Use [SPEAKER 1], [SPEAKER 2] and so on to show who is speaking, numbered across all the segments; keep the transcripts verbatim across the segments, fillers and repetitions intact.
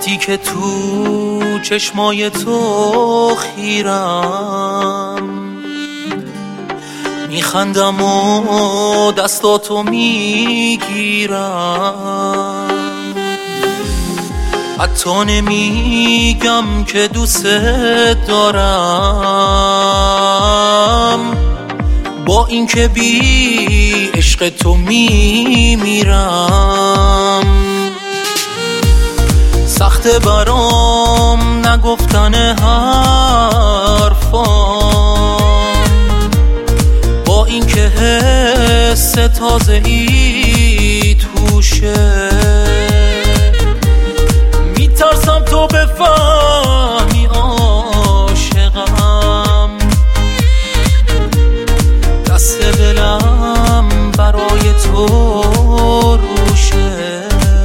[SPEAKER 1] وقتی که تو چشمای تو خیرم، میخندم و دستاتو میگیرم، حتی نمیگم که دوست دارم، با اینکه بی عشق تو میمیرم. سخته برام نگفتن حرفام، با اینکه حس تازه ای توشه، میترسم تو بفهمی عاشقم، دست دلم برای تو روشه.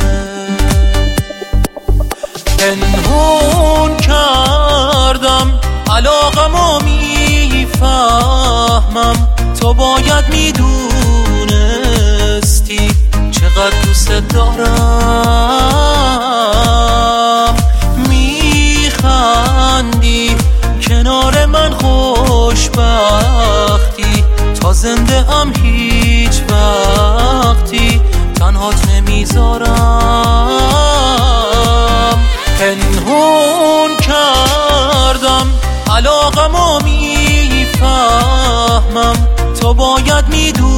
[SPEAKER 1] پنهون کردم علاقمو میفهمم، تو باید میدونستی چقدر دوست دارم. میخندی کنار من خوشبختی، تا زنده ام هیچ وقتی تنهات نمیذارم. پنهون کردم علاقمو میفهمم، تو باید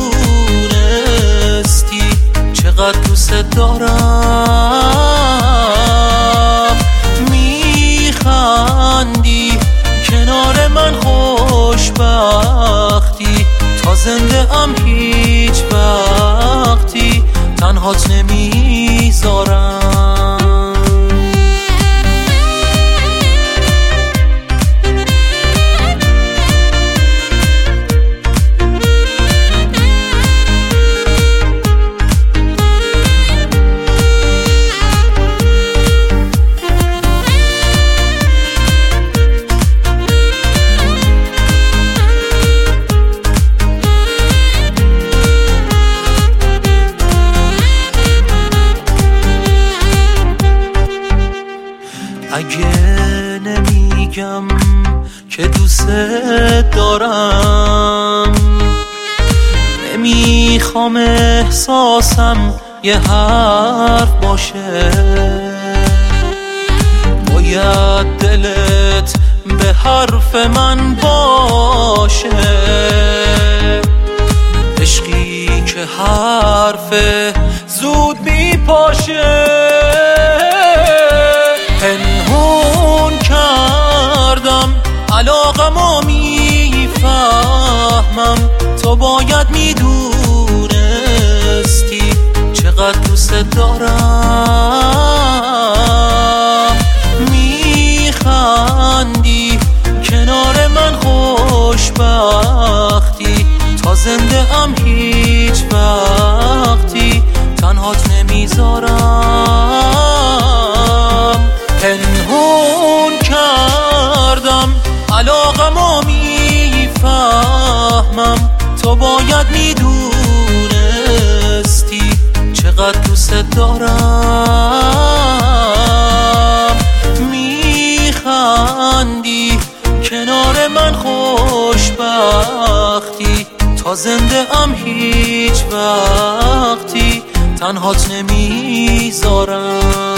[SPEAKER 1] میدونستی چقدر دوست دارم. میخندی کنار من خوشبختی، تا زنده ام هیچ وقتی تنهات نمیذارم. اگه نمیگم که دوست دارم، نمیخوام احساسم یه حرف باشه، باید دلت به حرف من باشه. عشقی که حرف زود میپاشه. پنهون کردم علاقمو میفهمم، تو باید میدونستی چقدر دوست دارم. میخندی کنار من خوشبختی، تا زنده ام هیچ وقتی تنهات نمیذارم. پنهون کردم علاقمو میفهمم، تو باید میدونستی چقدر دوست دارم. میخندی کنار من خوشبختی، تا زنده ام هیچ وقتی تنهات نمیذارم.